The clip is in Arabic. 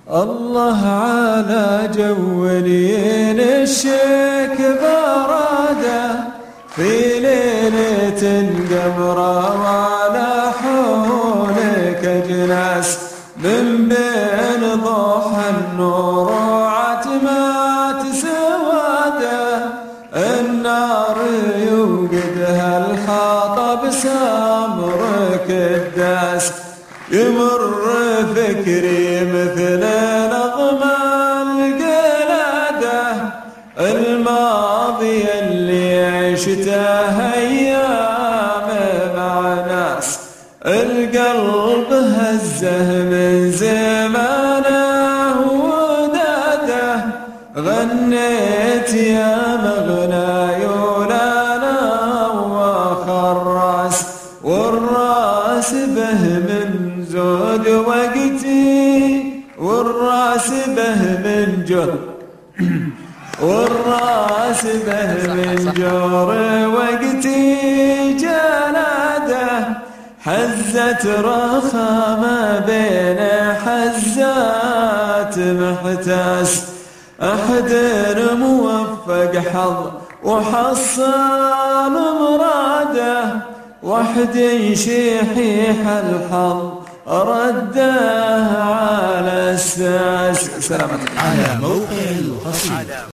الله على جولين الشيك براده في ليلة قمرة وعلى حولك أجناس من بين ضحى النور وعتمات سواده النار يوقدها الحطب سمرك الداس يمر فكري مثل نغمة القلادة الماضي اللي عشته أيام مع ناس القلب هزه من زمانه وداده غنيت يا مغنى يولانا وخراس والراس به من زود وقتي والراس به من جور والراس به من جور وقتي جلاده حزت رخامة بين حزات محتاس أحد موفق حظ وحصل مراده وحد شحيح الحظ رده على الساس. على موقع القصيد.